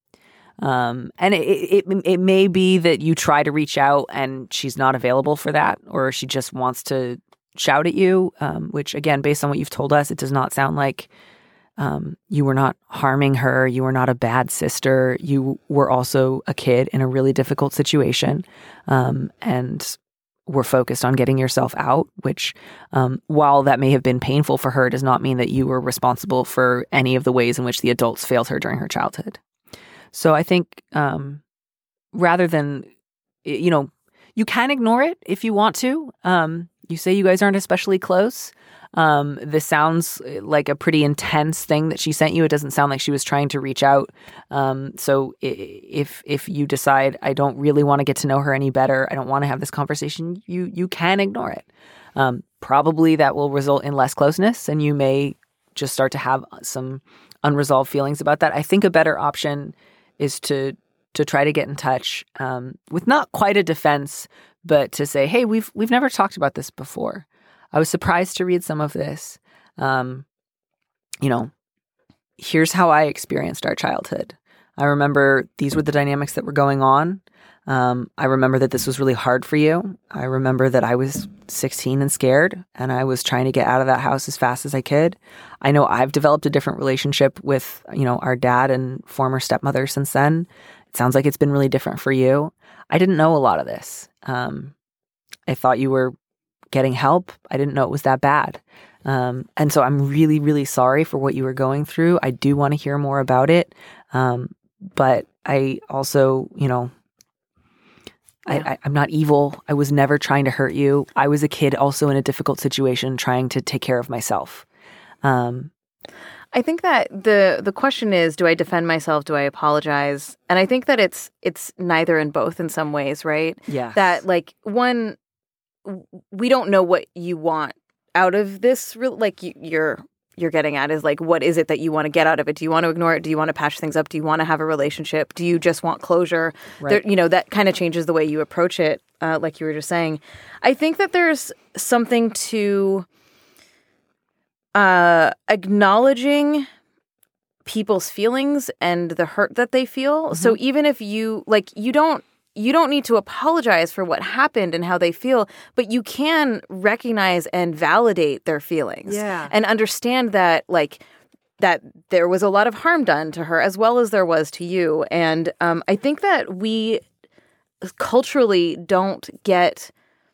B: Um, and it, it it may be that you try to reach out and she's not available for that, or she just wants to shout at you, um, which again, based on what you've told us, it does not sound like um, you were not harming her. You were not a bad sister. You were also a kid in a really difficult situation. Um, and were focused on getting yourself out, which um, while that may have been painful for her, does not mean that you were responsible for any of the ways in which the adults failed her during her childhood. So I think um, rather than, you know, you can ignore it if you want to. Um, you say you guys aren't especially close. Um, this sounds like a pretty intense thing that she sent you. It doesn't sound like she was trying to reach out. Um, so if if you decide, I don't really want to get to know her any better, I don't want to have this conversation, you you can ignore it. Um, probably that will result in less closeness, and you may just start to have some unresolved feelings about that. I think a better option is to to try to get in touch um, with not quite a defense, but to say, hey, we've we've never talked about this before. I was surprised to read some of this. Um, you know, here's how I experienced our childhood. I remember these were the dynamics that were going on. Um, I remember that this was really hard for you. I remember that I was sixteen and scared, and I was trying to get out of that house as fast as I could. I know I've developed a different relationship with, you know, our dad and former stepmother since then. It sounds like it's been really different for you. I didn't know a lot of this. Um, I thought you were getting help. I didn't know it was that bad. Um, and so I'm really, really sorry for what you were going through. I do want to hear more about it. Um, but I also, you know,
F: Yeah.
B: I, I, I'm not evil. I was never trying to hurt you. I was a kid also in a difficult situation trying to take care of myself. Um,
F: I think that the the question is, do I defend myself? Do I apologize? And I think that it's it's neither and both in some ways, right?
B: Yes.
F: That like one, w- we don't know what you want out of this. Re- like you, you're you're getting at is like, what is it that you want to get out of it? Do you want to ignore it? Do you want to patch things up? Do you want to have a relationship? Do you just want closure?
B: Right.
F: There, you know, that kind of changes the way you approach it. Uh, like you were just saying, I think that there's something to uh, acknowledging people's feelings and the hurt that they feel. Mm-hmm. So even if you like, you don't, you don't need to apologize for what happened and how they feel, but you can recognize and validate their feelings.
B: Yeah.
F: And understand that, like, that there was a lot of harm done to her as well as there was to you. And um, I think that we culturally don't get,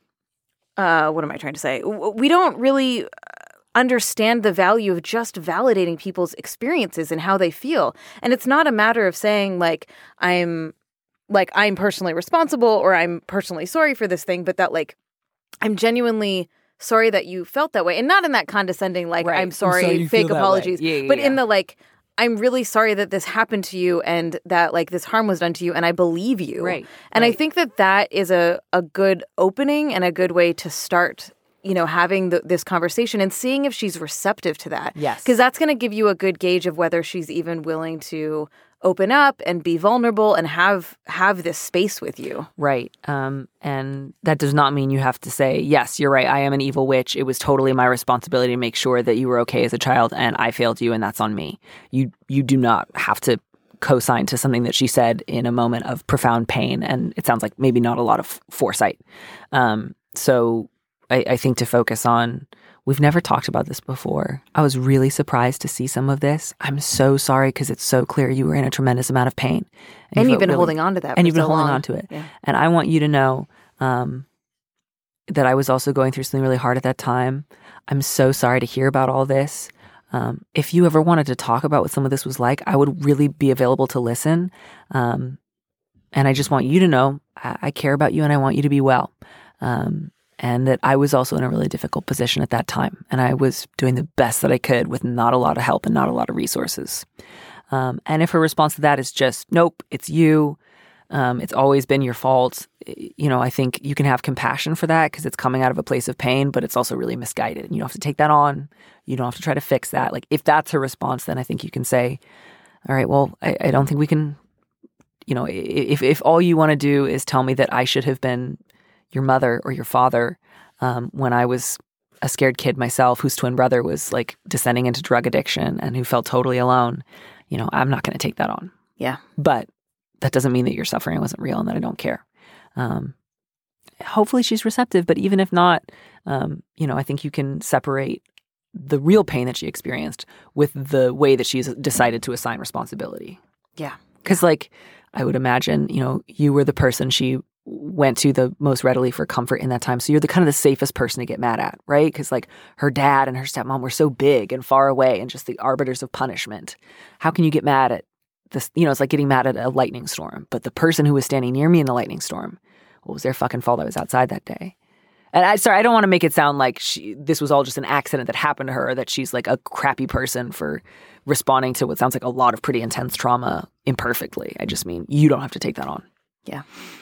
F: uh, what am I trying to say? We don't really understand the value of just validating people's experiences and how they feel. And it's not a matter of saying, like, I'm, like, I'm personally responsible or I'm personally sorry for this thing, but that, like, I'm genuinely sorry that you felt that way. And not in that condescending, like,
B: Right.
F: I'm sorry,
B: I'm sorry you
F: fake
B: feel that
F: apologies,
B: way. Yeah, yeah,
F: but
B: yeah.
F: in the, like, I'm really sorry that this happened to you and that, like, this harm was done to you, and I believe you.
B: Right.
F: And I
B: Right.
F: think that that is a, a good opening and a good way to start, you know, having the, this conversation and seeing if she's receptive to that.
B: Yes.
F: Because that's going to give you a good gauge of whether she's even willing to open up and be vulnerable and have have this space with you.
B: Right. Um, and that does not mean you have to say, yes, you're right, I am an evil witch. It was totally my responsibility to make sure that you were okay as a child, and I failed you, and that's on me. You you do not have to co-sign to something that she said in a moment of profound pain, and it sounds like maybe not a lot of foresight. Um, so I, I think to focus on, we've never talked about this before. I was really surprised to see some of this. I'm so sorry because it's so clear you were in a tremendous amount of pain.
F: And,
B: you
F: you've
B: felt
F: been
B: really-
F: holding on to that
B: And
F: for
B: you've been
F: so
B: holding
F: long.
B: on to it.
F: Yeah.
B: And I want you to know um, that I was also going through something really hard at that time. I'm so sorry to hear about all this. Um, if you ever wanted to talk about what some of this was like, I would really be available to listen. Um, and I just want you to know I, I care about you and I want you to be well. Um, and that I was also in a really difficult position at that time. And I was doing the best that I could with not a lot of help and not a lot of resources. Um, and if her response to that is just, nope, it's you, um, it's always been your fault, you know, I think you can have compassion for that because it's coming out of a place of pain, but it's also really misguided. And you don't have to take that on. You don't have to try to fix that. Like, if that's her response, then I think you can say, all right, well, I, I don't think we can, you know, if, if all you want to do is tell me that I should have been your mother or your father um, when I was a scared kid myself whose twin brother was like descending into drug addiction and who felt totally alone, you know, I'm not going to take that on.
F: Yeah.
B: But that doesn't mean that your suffering wasn't real and that I don't care. Um, hopefully she's receptive, but even if not, um, you know, I think you can separate the real pain that she experienced with the way that she's decided to assign responsibility.
F: Yeah.
B: Because, like, I would imagine, you know, you were the person she went to the most readily for comfort in that time. So you're the kind of the safest person to get mad at, right? Because, like, her dad and her stepmom were so big and far away and just the arbiters of punishment. How can you get mad at this? You know, it's like getting mad at a lightning storm. But the person who was standing near me in the lightning storm, what was their fucking fault? I was outside that day. And I, sorry, I don't want to make it sound like she, this was all just an accident that happened to her, or that she's like a crappy person for responding to what sounds like a lot of pretty intense trauma imperfectly. I just mean, you don't have to take that on.
F: Yeah.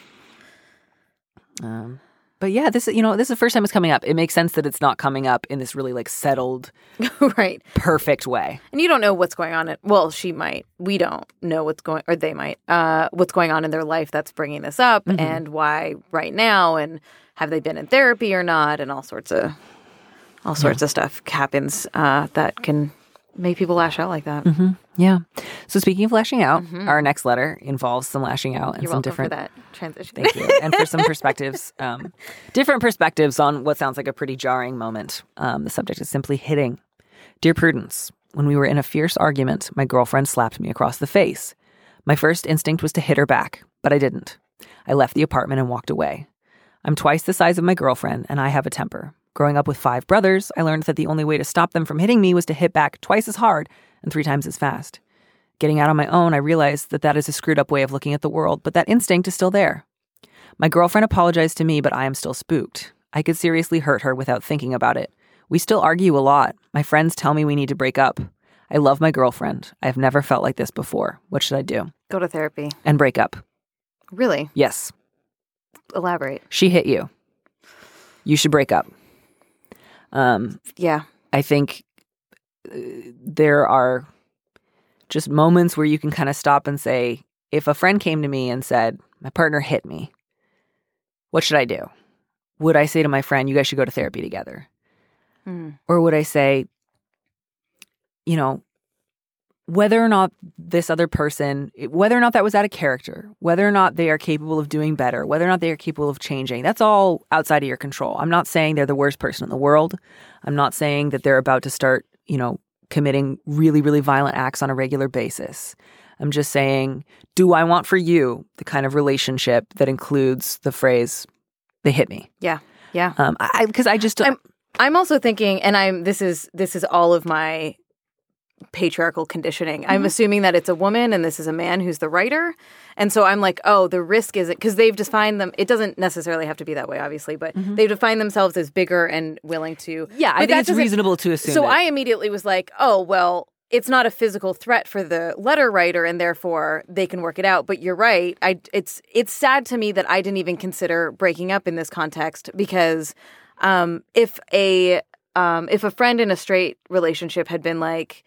B: Um, but yeah, this, you know, this is the first time it's coming up. It makes sense that it's not coming up in this really like settled,
F: Right.
B: perfect way.
F: And you don't know what's going on. At, well, she might. We don't know what's going, or they might, uh, what's going on in their life that's bringing this up,
B: Mm-hmm.
F: and why right now, and have they been in therapy or not, and all sorts of, all sorts of stuff happens uh, that can make people lash out like that.
B: Mm-hmm. Yeah. So speaking of lashing out, mm-hmm. our next letter involves some lashing out and
F: You're
B: some
F: welcome
B: different
F: for that transition.
B: Thank you. And for some perspectives, um, different perspectives on what sounds like a pretty jarring moment. Um, the subject is simply hitting. Dear Prudence, when we were in a fierce argument, my girlfriend slapped me across the face. My first instinct was to hit her back, but I didn't. I left the apartment and walked away. I'm twice the size of my girlfriend, and I have a temper. Growing up with five brothers, I learned that the only way to stop them from hitting me was to hit back twice as hard and three times as fast. Getting out on my own, I realized that that is a screwed up way of looking at the world, but that instinct is still there. My girlfriend apologized to me, but I am still spooked. I could seriously hurt her without thinking about it. We still argue a lot. My friends tell me we need to break up. I love my girlfriend. I have never felt like this before. What should I do?
F: Go to therapy.
B: And break up.
F: Really?
B: Yes.
F: Elaborate.
B: She hit you. You should break up. Um,
F: yeah.
B: I think uh, there are just moments where you can kind of stop and say, if a friend came to me and said, my partner hit me, what should I do? Would I say to my friend, you guys should go to therapy together? Mm. Or would I say, you know, whether or not this other person, whether or not that was out of character, whether or not they are capable of doing better, whether or not they are capable of changing, that's all outside of your control. I'm not saying they're the worst person in the world. I'm not saying that they're about to start, you know, committing really, really violent acts on a regular basis. I'm just saying, do I want for you the kind of relationship that includes the phrase, they hit me?
F: Yeah. Yeah.
B: Um, I, because I just,
F: I'm, I'm also thinking, and I'm, this is, this is all of my patriarchal conditioning. Mm-hmm. I'm assuming that it's a woman and this is a man who's the writer. And so I'm like, oh, the risk isn't, because they've defined them, it doesn't necessarily have to be that way, obviously, but mm-hmm. they've defined themselves as bigger and willing to.
B: Yeah, I think it's reasonable to assume.
F: So
B: that.
F: I immediately was like, oh, well, it's not a physical threat for the letter writer and therefore they can work it out. But you're right. I, it's, it's sad to me that I didn't even consider breaking up in this context because um, if a um, if a friend in a straight relationship had been like,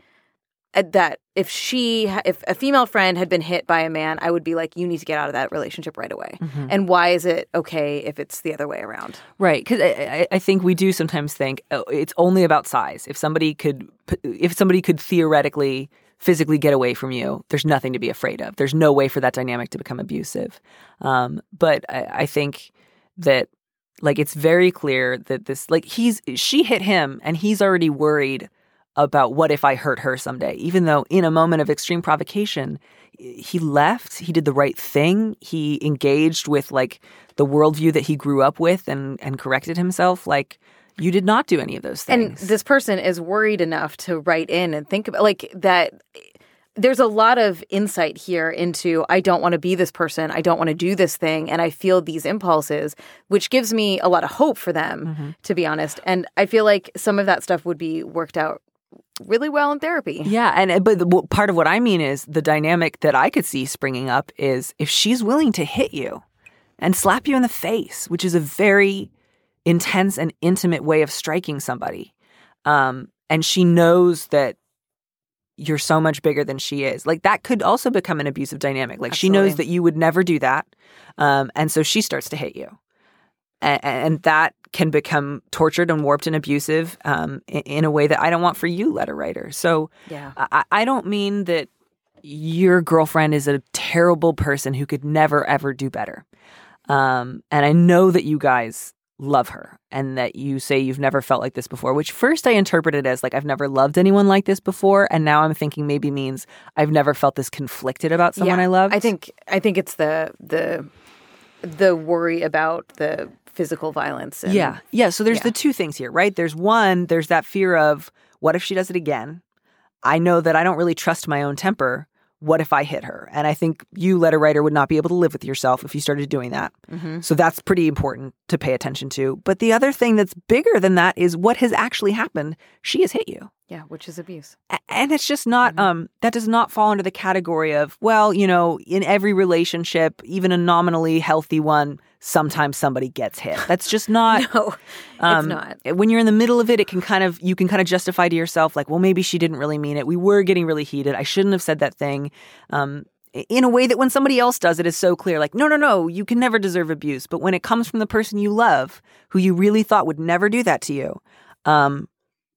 F: that if she, if a female friend had been hit by a man, I would be like, you need to get out of that relationship right away. Mm-hmm. And why is it okay if it's the other way around?
B: Right. Because I, I think we do sometimes think oh, it's only about size. If somebody could, if somebody could theoretically physically get away from you, there's nothing to be afraid of. There's no way for that dynamic to become abusive. Um, but I, I think that like, it's very clear that this, like he's, she hit him and he's already worried about what if I hurt her someday, even though in a moment of extreme provocation, he left, he did the right thing. He engaged with like the worldview that he grew up with and, and corrected himself. Like you did not do any of those things.
F: And this person is worried enough to write in and think about like that. There's a lot of insight here into, I don't want to be this person. I don't want to do this thing. And I feel these impulses, which gives me a lot of hope for them, mm-hmm. to be honest. And I feel like some of that stuff would be worked out really well in therapy.
B: Yeah. And but the, part of what I mean is the dynamic that I could see springing up is if she's willing to hit you and slap you in the face, which is a very intense and intimate way of striking somebody. Um, and she knows that you're so much bigger than she is. Like that could also become an abusive dynamic. Like Absolutely. She knows that you would never do that. Um, and so she starts to hit you. And, and that can become tortured and warped and abusive um, in, in a way that I don't want for you, letter writer. So
F: yeah.
B: I, I don't mean that your girlfriend is a terrible person who could never, ever do better. Um, and I know that you guys love her and that you say you've never felt like this before, which first I interpreted as like, I've never loved anyone like this before. And now I'm thinking maybe means I've never felt this conflicted about someone
F: yeah.
B: I love.
F: I think, I think it's the, the, the worry about the physical violence. And,
B: yeah. Yeah. So there's
F: yeah.
B: the two things here, right? There's one, there's that fear of what if she does it again? I know that I don't really trust my own temper. What if I hit her? And I think you, letter writer, would not be able to live with yourself if you started doing that. Mm-hmm. So that's pretty important to pay attention to. But the other thing that's bigger than that is what has actually happened. She has hit you.
F: Yeah, which is abuse.
B: A- and it's just not, mm-hmm. um, that does not fall under the category of, well, you know, in every relationship, even a nominally healthy one, sometimes somebody gets hit. That's just not.
F: No,
B: um,
F: it's not.
B: When you're in the middle of it, it can kind of, you can kind of justify to yourself, like, well, maybe she didn't really mean it. We were getting really heated. I shouldn't have said that thing. Um, in a way that when somebody else does it is so clear, like, no, no, no, you can never deserve abuse. But when it comes from the person you love, who you really thought would never do that to you, um,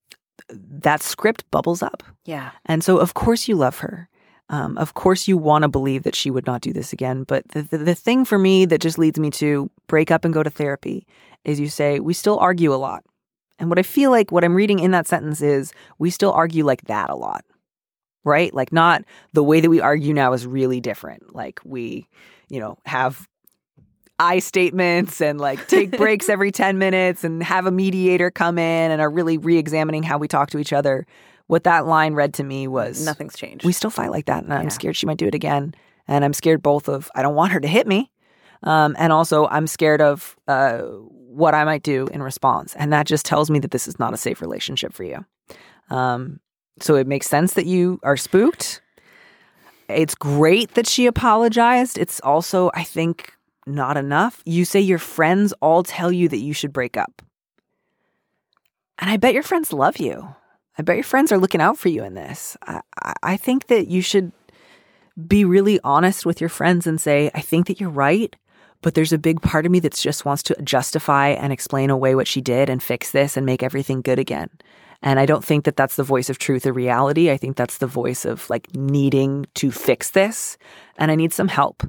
B: that script bubbles up.
F: Yeah.
B: And so, of course, you love her. Um, of course, you want to believe that she would not do this again. But the, the the thing for me that just leads me to break up and go to therapy is you say, we still argue a lot. And what I feel like what I'm reading in that sentence is we still argue like that a lot, right? Like not the way that we argue now is really different. Like we, you know, have I statements and like take breaks every ten minutes and have a mediator come in and are really re-examining how we talk to each other. What that line read to me was
F: nothing's changed.
B: We still fight like that. And I'm
F: Yeah.
B: scared she might do it again. And I'm scared both of, I don't want her to hit me. Um, and also I'm scared of uh, what I might do in response. And that just tells me that this is not a safe relationship for you. Um, so it makes sense that you are spooked. It's great that she apologized. It's also, I think, not enough. You say your friends all tell you that you should break up. And I bet your friends love you. I bet your friends are looking out for you in this. I, I, I think that you should be really honest with your friends and say, I think that you're right, but there's a big part of me that just wants to justify and explain away what she did and fix this and make everything good again. And I don't think that that's the voice of truth or reality. I think that's the voice of like needing to fix this. And I need some help.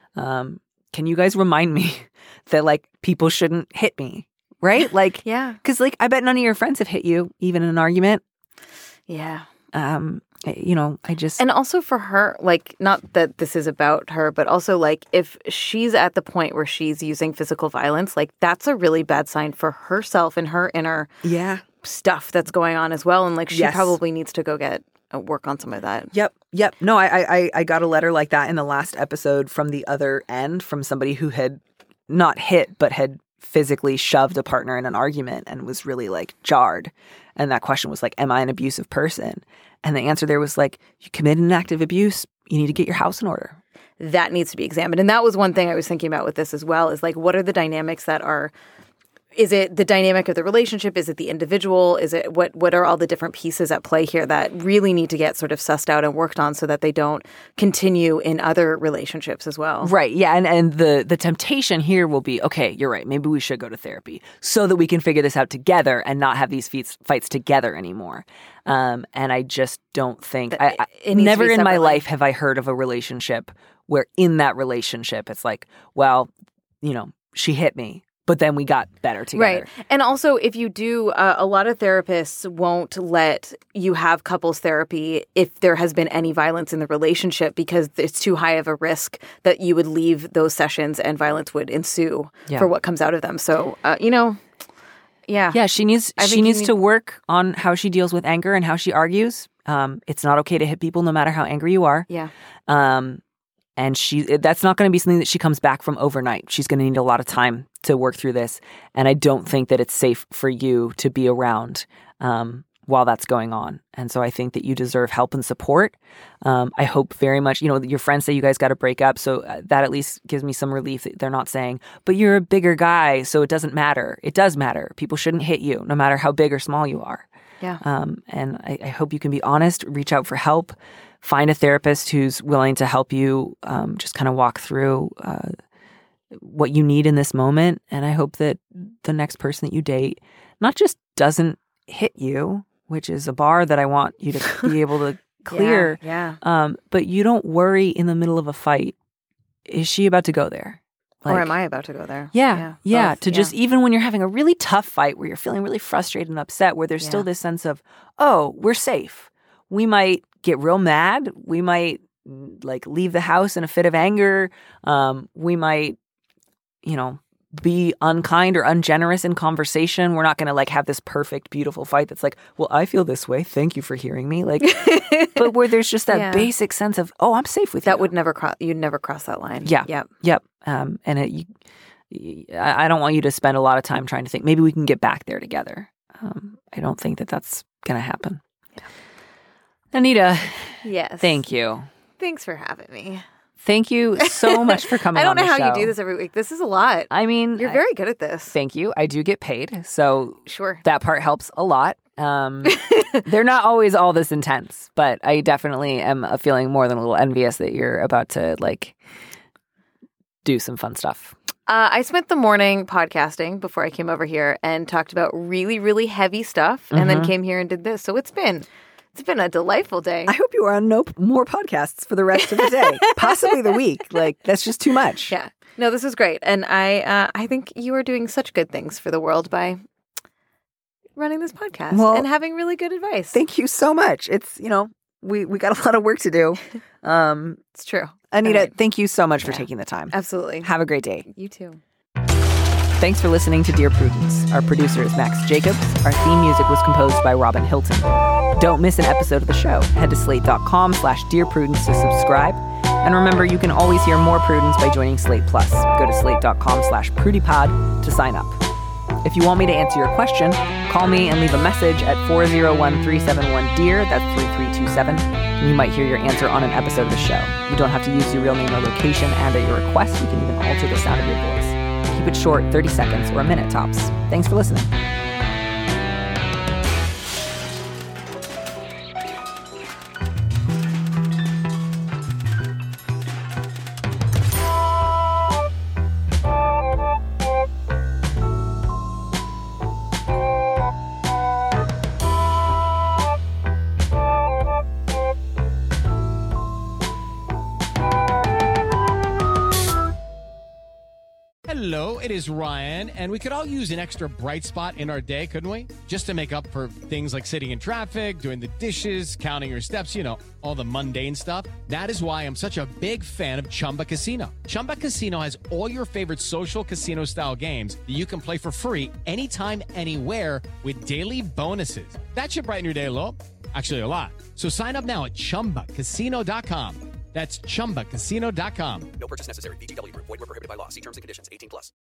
B: Um, can you guys remind me that like people shouldn't hit me, right? Like,
F: Yeah.
B: because like I bet none of your friends have hit you, even in an argument.
F: Yeah.
B: Um, you know, I just
F: And also for her, like, not that this is about her, but also, like, if she's at the point where she's using physical violence, like, that's a really bad sign for herself and her inner
B: yeah.
F: stuff that's going on as well. And, like, she
B: Yes.
F: probably needs to go get uh, work on some of that.
B: Yep. Yep. No, I, I I got a letter like that in the last episode from the other end, from somebody who had not hit, but had physically shoved a partner in an argument and was really like jarred. And that question was like, am I an abusive person? And the answer there was like, you committed an act of abuse. You need to get your house in order.
F: That needs to be examined. And that was one thing I was thinking about with this as well, is like, what are the dynamics that are, is it the dynamic of the relationship? Is it the individual? Is it, what, what are all the different pieces at play here that really need to get sort of sussed out and worked on so that they don't continue in other relationships as well?
B: Right. Yeah. And, and the, the temptation here will be, okay, you're right. Maybe we should go to therapy so that we can figure this out together and not have these feats, fights together anymore. Um, and I just don't think, I, I,
F: it needs to
B: never
F: be
B: in my
F: separately.
B: life have I heard of a relationship where in that relationship, it's like, well, you know, she hit me, but then we got better together.
F: Right. And also, if you do, uh, a lot of therapists won't let you have couples therapy if there has been any violence in the relationship because it's too high of a risk that you would leave those sessions and violence would ensue
B: Yeah.
F: for what comes out of them. So, uh, you know, yeah.
B: Yeah, she needs
F: I
B: she
F: think you
B: needs
F: need-
B: to work on how she deals with anger and how she argues. Um, it's not okay to hit people no matter how angry you are.
F: Yeah.
B: Um, and she that's not going to be something that she comes back from overnight. She's going to need a lot of time to work through this. And I don't think that it's safe for you to be around um, while that's going on. And so I think that you deserve help and support. Um, I hope very much, you know, your friends say you guys got to break up. So uh, that at least gives me some relief that they're not saying, but you're a bigger guy, so it doesn't matter. It does matter. People shouldn't hit you, no matter how big or small you are.
F: Yeah.
B: Um, and I, I hope you can be honest, reach out for help, find a therapist who's willing to help you um, just kind of walk through uh, what you need in this moment. And I hope that the next person that you date not just doesn't hit you, which is a bar that I want you to be able to clear,
F: Yeah.
B: um, but you don't worry in the middle of a fight. Is she about to go there?
F: or
B: Like-
F: am I about to go there?
B: Yeah, yeah.
F: both,
B: To just, even when you're having a really tough fight where you're feeling really frustrated and upset, where there's still
F: Yeah.
B: this sense of, oh, we're safe. We might get real mad. We might like leave the house in a fit of anger. Um, we might, you know, be unkind or ungenerous in conversation. We're not going to like have this perfect, beautiful fight that's like, well, I feel this way. Thank you for hearing me. Like, but where there's just that
F: Yeah.
B: basic sense of, oh, I'm safe with you.
F: That would never cross. You'd never cross that line.
B: Yeah.
F: Yep.
B: Yep. Um, and it, you, I I don't want you to spend a lot of time trying to think, maybe we can get back there together. Um, I don't think that that's going to happen. Yeah. Anita,
F: Yes.
B: thank you.
F: Thanks for having me.
B: Thank you so much for coming
F: I don't
B: on
F: know
B: the
F: how you
B: show.
F: do this every week. This is a lot.
B: I mean,
F: You're
B: I-
F: very good at this.
B: thank you. I do get paid. So
F: Sure.
B: that part helps a lot. Um, they're not always all this intense, but I definitely am uh, feeling more than a little envious that you're about to like do some fun stuff.
F: Uh, I spent the morning podcasting before I came over here and talked about really, really heavy stuff, mm-hmm. and then came here and did this. So it's been it's been a delightful day.
B: I hope you are on no more podcasts for the rest of the day, possibly the week. Like that's just too much.
F: Yeah. No, this is great, and I uh, I think you are doing such good things for the world by running this podcast well, and having really good advice.
B: Thank you so much. It's you know we we got a lot of work to do. Um,
F: it's true.
B: Anita,
F: right.
B: thank you so much for
F: yeah.
B: taking the time.
F: Absolutely.
B: Have a great day.
F: You too.
B: Thanks for listening to Dear Prudence. Our producer is Max Jacobs. Our theme music was composed by Robin Hilton. Don't miss an episode of the show. Head to slate.com slash Dear Prudence to subscribe. And remember, you can always hear more Prudence by joining Slate Plus. Go to slate.com slash PrudyPod to sign up. If you want me to answer your question, call me and leave a message at four oh one, three seven one, D E A R. That's three three two seven. And you might hear your answer on an episode of the show. You don't have to use your real name or location, and at your request, you can even alter the sound of your voice. Keep it short, thirty seconds or a minute tops. Thanks for listening.
G: Hello, it is Ryan, and we could all use an extra bright spot in our day, couldn't we? Just to make up for things like sitting in traffic, doing the dishes, counting your steps, you know, all the mundane stuff. That is why I'm such a big fan of Chumba Casino. Chumba Casino has all your favorite social casino-style games that you can play for free anytime, anywhere with daily bonuses. That should brighten your day a little. Actually, a lot. So sign up now at chumba casino dot com. That's chumba casino dot com.
H: No purchase necessary. V G W Group. Void where prohibited by law. See terms and conditions. eighteen plus.